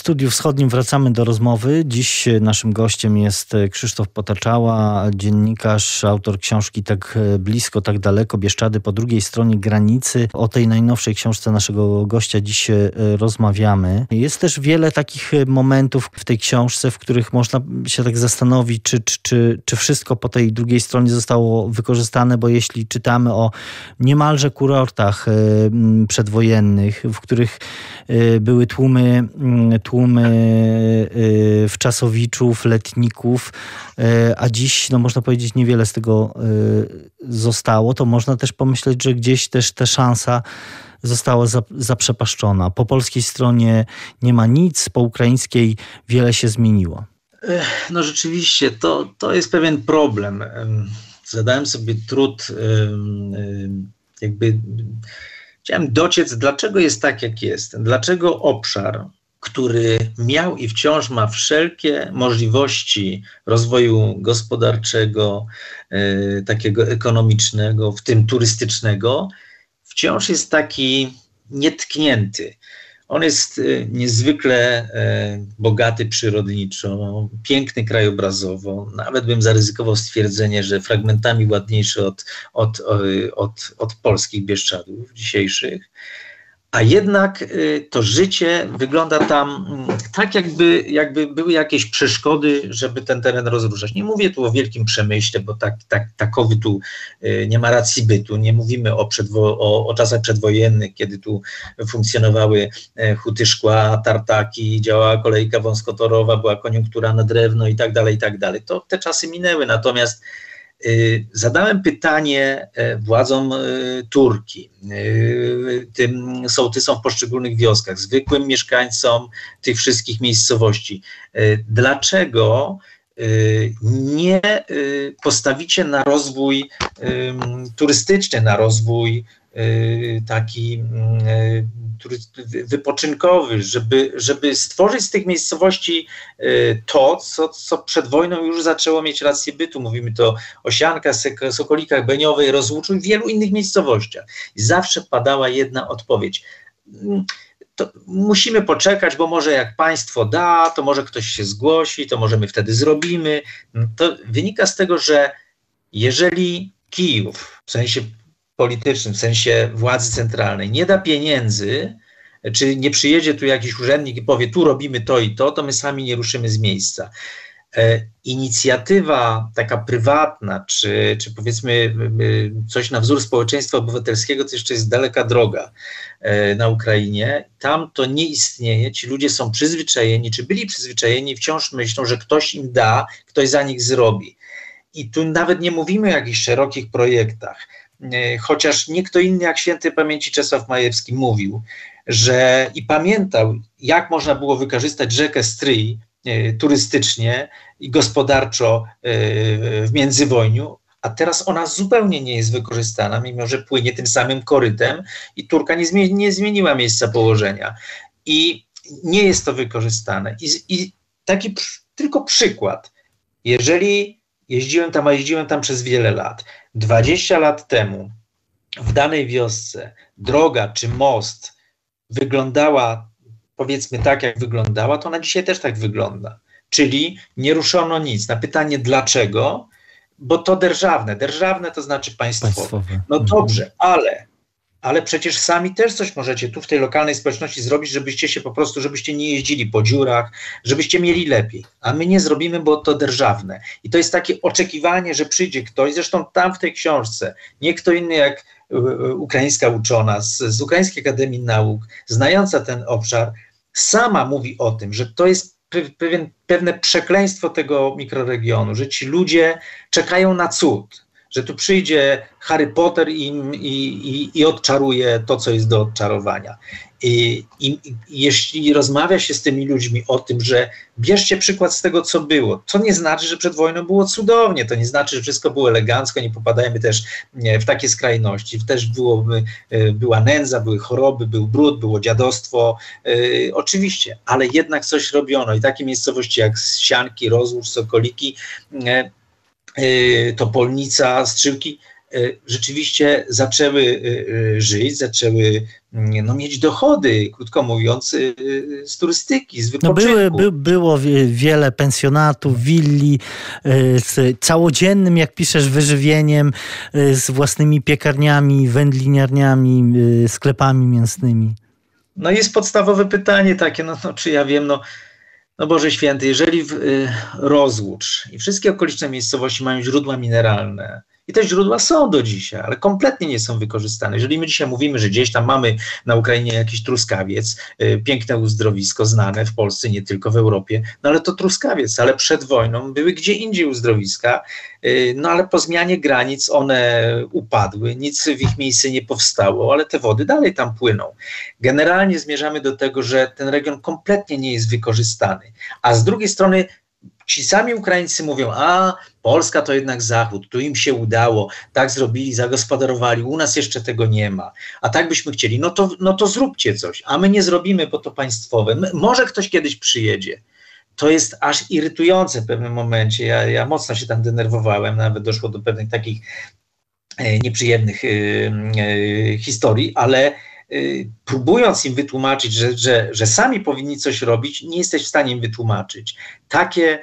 Studiu Wschodnim wracamy do rozmowy. Dziś naszym gościem jest Krzysztof Potaczała, dziennikarz, autor książki Tak blisko, tak daleko, Bieszczady po drugiej stronie granicy. O tej najnowszej książce naszego gościa dziś rozmawiamy. Jest też wiele takich momentów w tej książce, w których można się tak zastanowić, czy wszystko po tej drugiej stronie zostało wykorzystane, bo jeśli czytamy o niemalże kurortach przedwojennych, w których były tłumy wczasowiczów, letników, a dziś, można powiedzieć, niewiele z tego zostało, to można też pomyśleć, że gdzieś też ta szansa została zaprzepaszczona. Po polskiej stronie nie ma nic, po ukraińskiej wiele się zmieniło. No rzeczywiście, to jest pewien problem. Zadałem sobie trud, chciałem dociec, dlaczego jest tak, jak jest. Dlaczego obszar, który miał i wciąż ma wszelkie możliwości rozwoju gospodarczego, takiego ekonomicznego, w tym turystycznego, wciąż jest taki nietknięty. On jest niezwykle bogaty przyrodniczo, piękny krajobrazowo. Nawet bym zaryzykował stwierdzenie, że fragmentami ładniejszy od polskich Bieszczadów dzisiejszych. A jednak to życie wygląda tam tak, jakby były jakieś przeszkody, żeby ten teren rozruszać. Nie mówię tu o wielkim przemyśle, bo takowy tu nie ma racji bytu. Nie mówimy o czasach przedwojennych, kiedy tu funkcjonowały huty szkła, tartaki, działała kolejka wąskotorowa, była koniunktura na drewno i tak dalej, i tak dalej. To te czasy minęły, natomiast zadałem pytanie władzom Turki, tym sołtysom w poszczególnych wioskach, zwykłym mieszkańcom tych wszystkich miejscowości, dlaczego nie postawicie na rozwój turystyczny, na rozwój taki wypoczynkowy, żeby stworzyć z tych miejscowości to, co przed wojną już zaczęło mieć rację bytu. Mówimy to o Siankach, Sokolikach, Beniowej, Rozłuczu i wielu innych miejscowościach. I zawsze padała jedna odpowiedź. To musimy poczekać, bo może jak państwo da, to może ktoś się zgłosi, to może my wtedy zrobimy. To wynika z tego, że jeżeli Kijów w sensie politycznym, w sensie władzy centralnej nie da pieniędzy, czy nie przyjedzie tu jakiś urzędnik i powie, tu robimy to i to my sami nie ruszymy z miejsca. Inicjatywa taka prywatna, czy powiedzmy coś na wzór społeczeństwa obywatelskiego, to jeszcze jest daleka droga na Ukrainie. Tam to nie istnieje, ci ludzie są przyzwyczajeni, czy byli przyzwyczajeni, wciąż myślą, że ktoś im da, ktoś za nich zrobi. I tu nawet nie mówimy o jakichś szerokich projektach, chociaż nie kto inny jak świętej pamięci Czesław Majewski mówił, że i pamiętał, jak można było wykorzystać rzekę Stryj turystycznie i gospodarczo w międzywojniu, a teraz ona zupełnie nie jest wykorzystana, mimo że płynie tym samym korytem i Turka nie zmieniła miejsca położenia. I nie jest to wykorzystane. I taki tylko przykład. Jeżeli jeździłem tam przez wiele lat, 20 lat temu w danej wiosce droga czy most wyglądała, powiedzmy tak, jak wyglądała, to ona dzisiaj też tak wygląda. Czyli nie ruszono nic. Na pytanie dlaczego, bo to derżawne to znaczy państwowe. No dobrze, ale przecież sami też coś możecie tu w tej lokalnej społeczności zrobić, żebyście nie jeździli po dziurach, żebyście mieli lepiej. A my nie zrobimy, bo to derżawne. I to jest takie oczekiwanie, że przyjdzie ktoś, zresztą tam w tej książce, nie kto inny jak ukraińska uczona z Ukraińskiej Akademii Nauk, znająca ten obszar, sama mówi o tym, że to jest pewne przekleństwo tego mikroregionu, że ci ludzie czekają na cud, że tu przyjdzie Harry Potter i odczaruje to, co jest do odczarowania. I jeśli rozmawia się z tymi ludźmi o tym, że bierzcie przykład z tego, co było, to nie znaczy, że przed wojną było cudownie, to nie znaczy, że wszystko było elegancko, nie popadajmy też w takie skrajności. Też była nędza, były choroby, był brud, było dziadostwo, oczywiście, ale jednak coś robiono i takie miejscowości jak Sianki, Rozłucz, Sokoliki, Topolnica, Strzyłki rzeczywiście zaczęły żyć, zaczęły mieć dochody, krótko mówiąc, z turystyki, z wypoczynku. Było wiele pensjonatów, willi z całodziennym, jak piszesz, wyżywieniem, z własnymi piekarniami, wędliniarniami, sklepami mięsnymi. No jest podstawowe pytanie takie, czy ja wiem, Boże Święty, jeżeli Rozłódź i wszystkie okoliczne miejscowości mają źródła mineralne, i te źródła są do dzisiaj, ale kompletnie nie są wykorzystane. Jeżeli my dzisiaj mówimy, że gdzieś tam mamy na Ukrainie jakiś truskawiec, piękne uzdrowisko znane w Polsce, nie tylko w Europie, ale to truskawiec, ale przed wojną były gdzie indziej uzdrowiska, ale po zmianie granic one upadły, nic w ich miejsce nie powstało, ale te wody dalej tam płyną. Generalnie zmierzamy do tego, że ten region kompletnie nie jest wykorzystany, a z drugiej strony ci sami Ukraińcy mówią, Polska to jednak Zachód, tu im się udało, tak zrobili, zagospodarowali, u nas jeszcze tego nie ma, a tak byśmy chcieli, to zróbcie coś, a my nie zrobimy, bo to państwowe, może ktoś kiedyś przyjedzie. To jest aż irytujące w pewnym momencie, ja mocno się tam denerwowałem, nawet doszło do pewnych takich nieprzyjemnych historii, ale próbując im wytłumaczyć, że sami powinni coś robić, nie jesteś w stanie im wytłumaczyć. Takie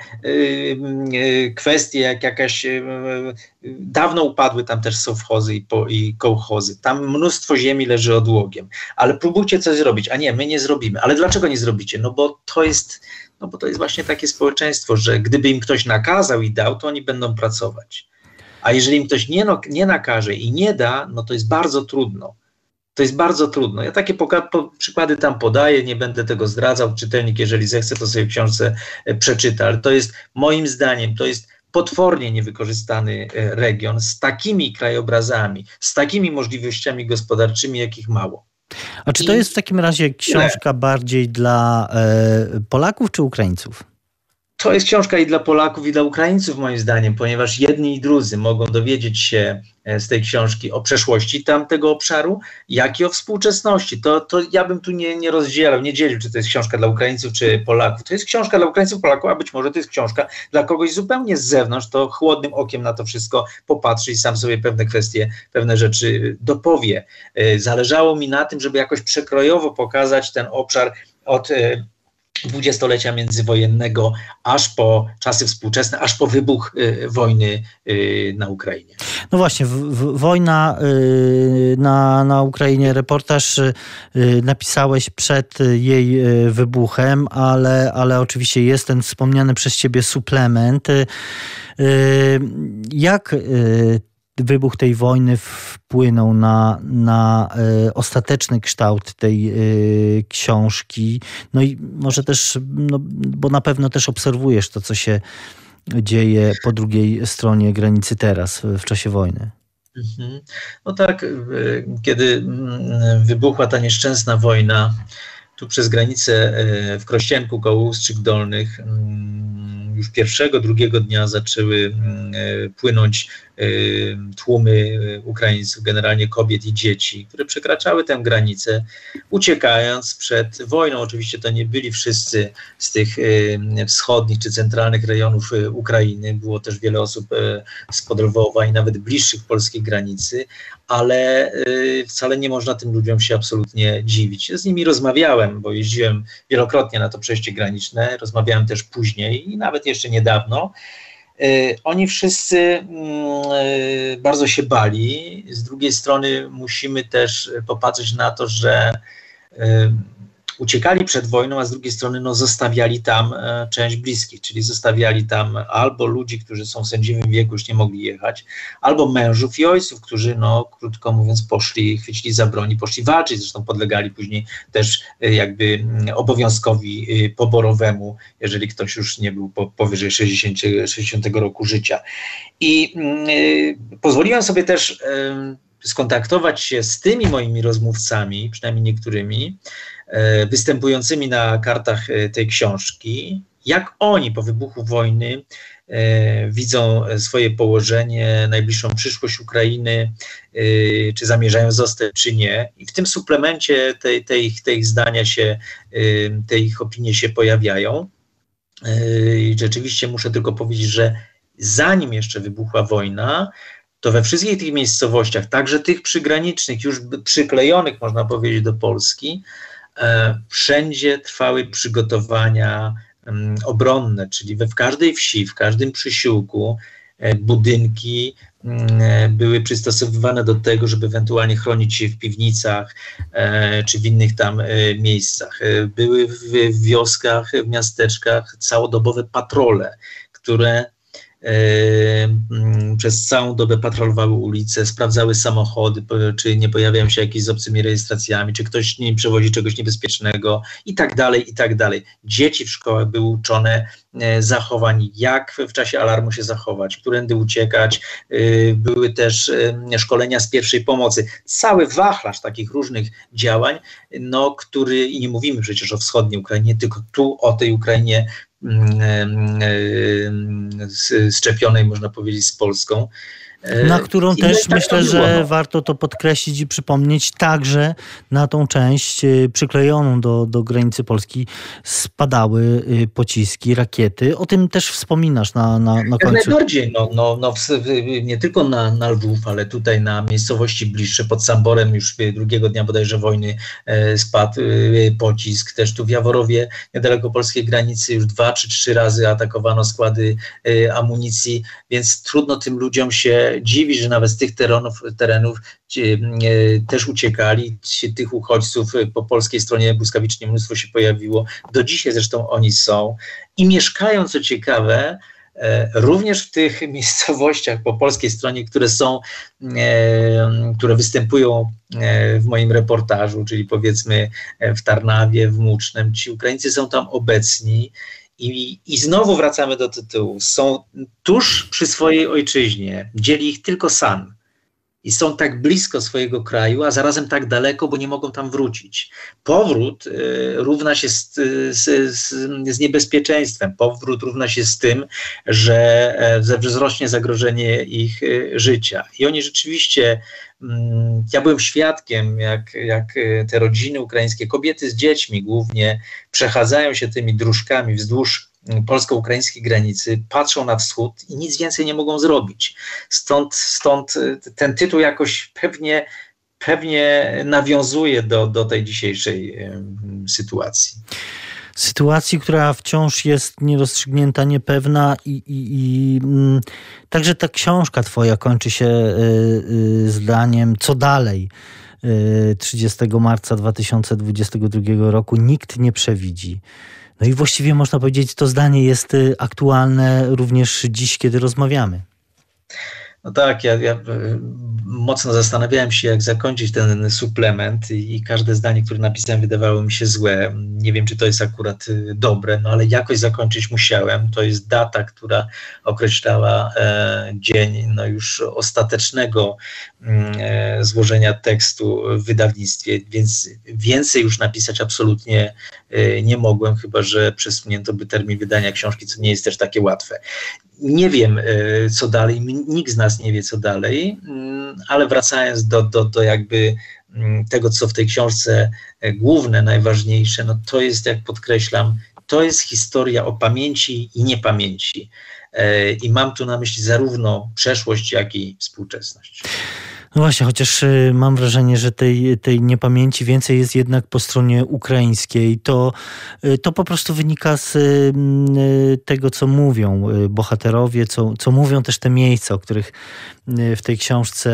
kwestie jak jakaś, dawno upadły tam też sowchozy i kołchozy, tam mnóstwo ziemi leży odłogiem, ale próbujcie coś zrobić, a nie, my nie zrobimy. Ale dlaczego nie zrobicie? Bo to jest właśnie takie społeczeństwo, że gdyby im ktoś nakazał i dał, to oni będą pracować. A jeżeli im ktoś nie nakaże i nie da, to jest bardzo trudno. To jest bardzo trudno. Ja takie przykłady tam podaję, nie będę tego zdradzał. Czytelnik, jeżeli zechce, to sobie w książce przeczyta. Ale to jest, moim zdaniem, to jest potwornie niewykorzystany region z takimi krajobrazami, z takimi możliwościami gospodarczymi, jakich mało. A czy to jest w takim razie książka bardziej dla Polaków czy Ukraińców? To jest książka i dla Polaków, i dla Ukraińców, moim zdaniem, ponieważ jedni i drudzy mogą dowiedzieć się z tej książki o przeszłości tamtego obszaru, jak i o współczesności. To ja bym tu nie rozdzielał, nie dzielił, czy to jest książka dla Ukraińców, czy Polaków. To jest książka dla Ukraińców, Polaków, a być może to jest książka dla kogoś zupełnie z zewnątrz, to chłodnym okiem na to wszystko popatrzy i sam sobie pewne kwestie, pewne rzeczy dopowie. Zależało mi na tym, żeby jakoś przekrojowo pokazać ten obszar od dwudziestolecia międzywojennego, aż po czasy współczesne, aż po wybuch wojny na Ukrainie. No właśnie, wojna na Ukrainie, reportaż napisałeś przed jej wybuchem, ale oczywiście jest ten wspomniany przez ciebie suplement. Jak wybuch tej wojny wpłynął na ostateczny kształt tej książki? No i może też, bo na pewno też obserwujesz to, co się dzieje po drugiej stronie granicy teraz, w czasie wojny. No tak, kiedy wybuchła ta nieszczęsna wojna, tu przez granicę w Krościenku koło Ustrzyk Dolnych, już pierwszego, drugiego dnia zaczęły płynąć tłumy Ukraińców, generalnie kobiet i dzieci, które przekraczały tę granicę, uciekając przed wojną. Oczywiście to nie byli wszyscy z tych wschodnich czy centralnych rejonów Ukrainy. Było też wiele osób z Lwowa i nawet bliższych polskiej granicy, ale wcale nie można tym ludziom się absolutnie dziwić. Ja z nimi rozmawiałem, bo jeździłem wielokrotnie na to przejście graniczne, rozmawiałem też później i nawet jeszcze niedawno. Oni wszyscy bardzo się bali. Z drugiej strony musimy też popatrzeć na to, że uciekali przed wojną, a z drugiej strony zostawiali tam część bliskich, czyli zostawiali tam albo ludzi, którzy są w sędziwym wieku, już nie mogli jechać, albo mężów i ojców, którzy, krótko mówiąc, chwycili za broń i poszli walczyć, zresztą podlegali później też jakby obowiązkowi poborowemu, jeżeli ktoś już nie był powyżej 60 roku życia. I pozwoliłem sobie też skontaktować się z tymi moimi rozmówcami, przynajmniej niektórymi, występującymi na kartach tej książki, jak oni po wybuchu wojny widzą swoje położenie, najbliższą przyszłość Ukrainy, czy zamierzają zostać, czy nie. I w tym suplemencie te ich zdania te ich opinie się pojawiają. I rzeczywiście muszę tylko powiedzieć, że zanim jeszcze wybuchła wojna, to we wszystkich tych miejscowościach, także tych przygranicznych, już przyklejonych, można powiedzieć, do Polski, wszędzie trwały przygotowania obronne, czyli w każdej wsi, w każdym przysiłku budynki były przystosowywane do tego, żeby ewentualnie chronić się w piwnicach czy w innych tam miejscach. Były w wioskach, w miasteczkach całodobowe patrole, które przez całą dobę patrolowały ulice, sprawdzały samochody, czy nie pojawiają się jakieś z obcymi rejestracjami, czy ktoś nie przewozi czegoś niebezpiecznego i tak dalej, i tak dalej. Dzieci w szkołach były uczone zachowań, jak w czasie alarmu się zachować, którędy uciekać. Były też szkolenia z pierwszej pomocy. Cały wachlarz takich różnych działań, no, który, i nie mówimy przecież o wschodniej Ukrainie, tylko tu o tej Ukrainie szczepionej, można powiedzieć, z Polską. Na którą też myślę, że warto to podkreślić i przypomnieć, także na tą część przyklejoną do granicy Polski spadały pociski, rakiety. O tym też wspominasz na końcu. Jak najbardziej. Nie tylko na Lwów, ale tutaj na miejscowości bliższe, pod Samborem już drugiego dnia bodajże wojny spadł pocisk. Też tu w Jaworowie, niedaleko polskiej granicy, już 2 czy 3 razy atakowano składy amunicji, więc trudno tym ludziom się dziwi, że nawet z tych terenów też uciekali. Tych uchodźców po polskiej stronie błyskawicznie mnóstwo się pojawiło. Do dzisiaj zresztą oni są i mieszkają, co ciekawe, również w tych miejscowościach po polskiej stronie, które występują w moim reportażu, czyli powiedzmy w Tarnawie, w Mucznem. Ci Ukraińcy są tam obecni. I znowu wracamy do tytułu. Są tuż przy swojej ojczyźnie, dzieli ich tylko san. I są tak blisko swojego kraju, a zarazem tak daleko, bo nie mogą tam wrócić. Powrót równa się z niebezpieczeństwem. Powrót równa się z tym, że wzrośnie zagrożenie ich życia. I oni rzeczywiście, ja byłem świadkiem, jak te rodziny ukraińskie, kobiety z dziećmi głównie, przechadzają się tymi dróżkami wzdłuż polsko-ukraińskiej granicy, patrzą na wschód i nic więcej nie mogą zrobić. Stąd ten tytuł jakoś pewnie nawiązuje do tej dzisiejszej sytuacji. Sytuacji, która wciąż jest nierozstrzygnięta, niepewna i także ta książka twoja kończy się zdaniem "Co dalej?" 30 marca 2022 roku nikt nie przewidzi. No i właściwie można powiedzieć, to zdanie jest aktualne również dziś, kiedy rozmawiamy. No tak, ja mocno zastanawiałem się, jak zakończyć ten suplement i każde zdanie, które napisałem, wydawało mi się złe. Nie wiem, czy to jest akurat dobre, no ale jakoś zakończyć musiałem. To jest data, która określała dzień już ostatecznego złożenia tekstu w wydawnictwie, więc więcej już napisać absolutnie nie mogłem, chyba że przesunięto by termin wydania książki, co nie jest też takie łatwe. Nie wiem, co dalej, nikt z nas nie wie, co dalej, ale wracając do jakby tego, co w tej książce główne, najważniejsze, no to jest, jak podkreślam, to jest historia o pamięci i niepamięci. I mam tu na myśli zarówno przeszłość, jak i współczesność. No właśnie, chociaż mam wrażenie, że tej niepamięci więcej jest jednak po stronie ukraińskiej. To po prostu wynika z tego, co mówią bohaterowie, co mówią też te miejsca, o których w tej książce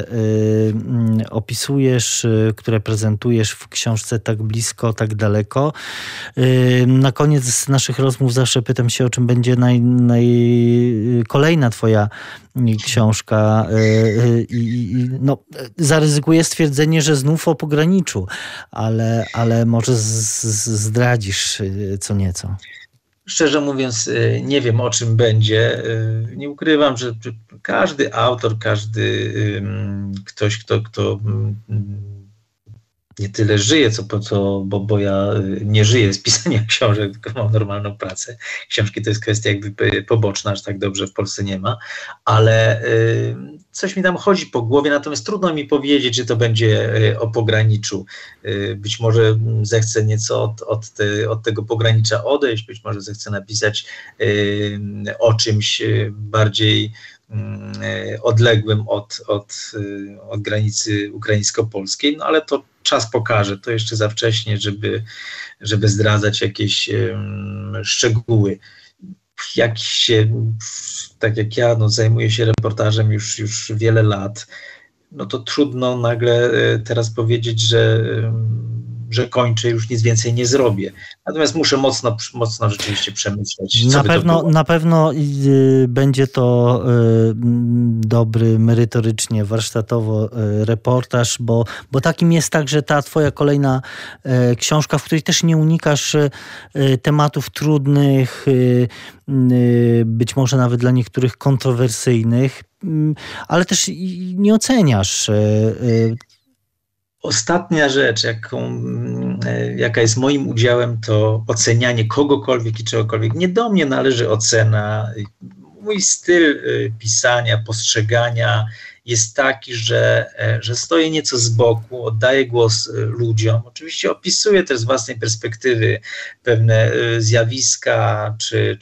opisujesz, które prezentujesz w książce Tak blisko, tak daleko. Na koniec naszych rozmów zawsze pytam się, o czym będzie kolejna twoja książka i zaryzykuję stwierdzenie, że znów o pograniczu, ale może zdradzisz co nieco. Szczerze mówiąc, nie wiem, o czym będzie. Nie ukrywam, że każdy autor, ktoś, kto nie tyle żyje, bo ja nie żyję z pisania książek, tylko mam normalną pracę. Książki to jest kwestia jakby poboczna, aż tak dobrze w Polsce nie ma, ale coś mi tam chodzi po głowie, natomiast trudno mi powiedzieć, czy to będzie o pograniczu. Być może zechcę nieco od tego pogranicza odejść, być może zechcę napisać o czymś bardziej odległym od granicy ukraińsko-polskiej, no ale to czas pokaże, to jeszcze za wcześnie, żeby zdradzać jakieś szczegóły. Jak się, tak jak ja, zajmuję się reportażem już wiele lat, no to trudno nagle teraz powiedzieć, że kończę, już nic więcej nie zrobię. Natomiast muszę mocno rzeczywiście przemyśleć. Na pewno będzie to dobry, merytorycznie, warsztatowo reportaż, bo takim jest także ta twoja kolejna książka, w której też nie unikasz tematów trudnych, być może nawet dla niektórych kontrowersyjnych, ale też nie oceniasz. Ostatnia rzecz, jaka jest moim udziałem, to ocenianie kogokolwiek i czegokolwiek. Nie do mnie należy ocena. Mój styl pisania, postrzegania jest taki, że stoję nieco z boku, oddaję głos ludziom. Oczywiście opisuję też z własnej perspektywy pewne zjawiska,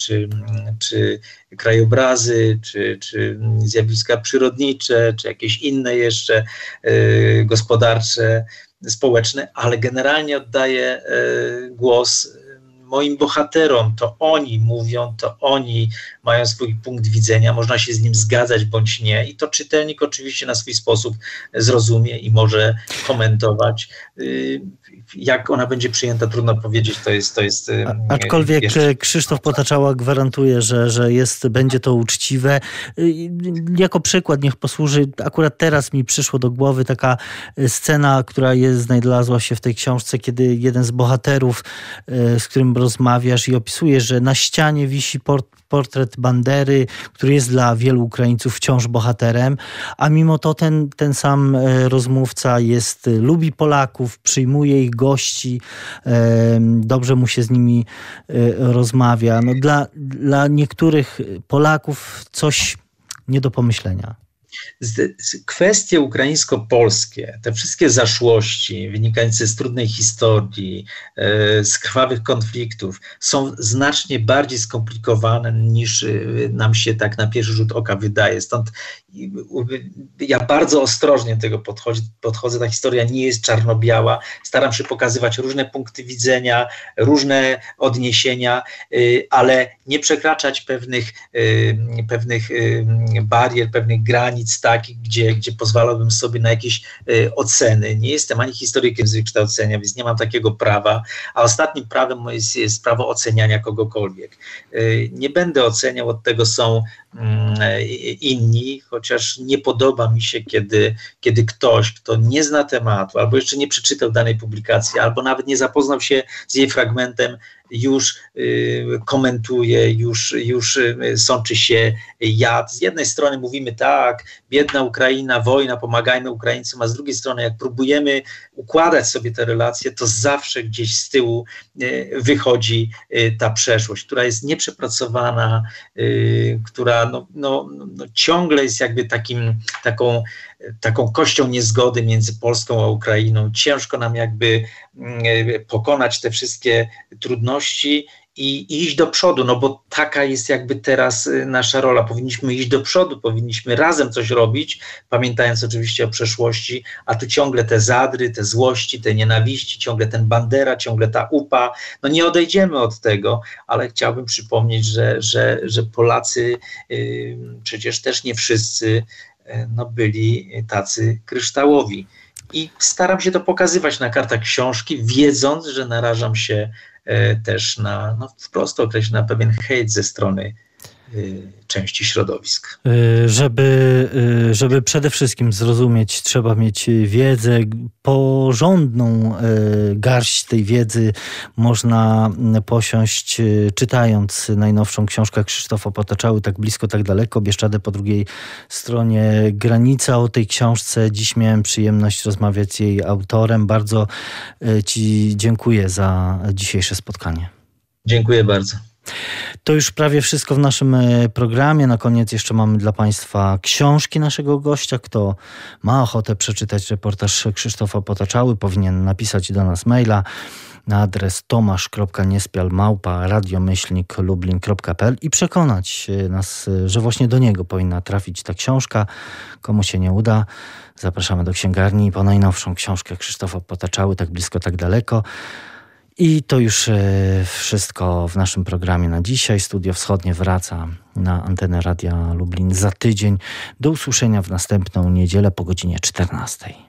czy krajobrazy, czy zjawiska przyrodnicze, czy jakieś inne jeszcze gospodarcze, społeczne, ale generalnie oddaję głos moim bohaterom, to oni mówią, to oni mają swój punkt widzenia, można się z nim zgadzać bądź nie i to czytelnik oczywiście na swój sposób zrozumie i może komentować. Jak ona będzie przyjęta, trudno powiedzieć, to jest aczkolwiek Krzysztof Potaczała gwarantuje, że będzie to uczciwe. Jako przykład niech posłuży, akurat teraz mi przyszło do głowy taka scena, która znalazła się w tej książce, kiedy jeden z bohaterów, z którym rozmawiasz i opisujesz, że na ścianie wisi portret Bandery, który jest dla wielu Ukraińców wciąż bohaterem, a mimo to ten sam rozmówca lubi Polaków, przyjmuje ich gości, dobrze mu się z nimi rozmawia. No dla niektórych Polaków coś nie do pomyślenia. Kwestie ukraińsko-polskie, te wszystkie zaszłości wynikające z trudnej historii, z krwawych konfliktów są znacznie bardziej skomplikowane niż nam się tak na pierwszy rzut oka wydaje. Stąd ja bardzo ostrożnie do tego podchodzę. Ta historia nie jest czarno-biała. Staram się pokazywać różne punkty widzenia, różne odniesienia, ale nie przekraczać pewnych barier, pewnych granic takich, gdzie pozwalałbym sobie na jakieś oceny. Nie jestem ani historykiem z wykształcenia, więc nie mam takiego prawa, a ostatnim prawem jest prawo oceniania kogokolwiek. Nie będę oceniał, od tego są inni, chociaż nie podoba mi się, kiedy ktoś, kto nie zna tematu, albo jeszcze nie przeczytał danej publikacji, albo nawet nie zapoznał się z jej fragmentem, już komentuje, już sączy się jad. Z jednej strony mówimy tak, biedna Ukraina, wojna, pomagajmy Ukraińcom, a z drugiej strony jak próbujemy układać sobie te relacje, to zawsze gdzieś z tyłu wychodzi ta przeszłość, która jest nieprzepracowana, która ciągle jest jakby taką kością niezgody między Polską a Ukrainą. Ciężko nam jakby pokonać te wszystkie trudności i iść do przodu, no bo taka jest jakby teraz nasza rola. Powinniśmy iść do przodu, powinniśmy razem coś robić, pamiętając oczywiście o przeszłości, a tu ciągle te zadry, te złości, te nienawiści, ciągle ten Bandera, ciągle ta UPA. No nie odejdziemy od tego, ale chciałbym przypomnieć, że Polacy przecież też nie wszyscy byli tacy kryształowi. I staram się to pokazywać na kartach książki, wiedząc, że narażam się też wprost określę, na pewien hejt ze strony części środowisk. Żeby przede wszystkim zrozumieć, trzeba mieć wiedzę, porządną garść tej wiedzy można posiąść, czytając najnowszą książkę Krzysztofa Potaczały, Tak blisko, tak daleko, Bieszczady po drugiej stronie granica. O tej książce dziś miałem przyjemność rozmawiać z jej autorem. Bardzo ci dziękuję za dzisiejsze spotkanie. Dziękuję bardzo. To już prawie wszystko w naszym programie. Na koniec jeszcze mamy dla Państwa książki naszego gościa. Kto ma ochotę przeczytać reportaż Krzysztofa Potaczały, powinien napisać do nas maila na adres tomasz.niespial@radiomyślnik-lublin.pl i przekonać nas, że właśnie do niego powinna trafić ta książka. Komu się nie uda, zapraszamy do księgarni po najnowszą książkę Krzysztofa Potaczały, Tak blisko, tak daleko. I to już wszystko w naszym programie na dzisiaj. Studio Wschodnie wraca na antenę Radia Lublin za tydzień. Do usłyszenia w następną niedzielę po godzinie 14.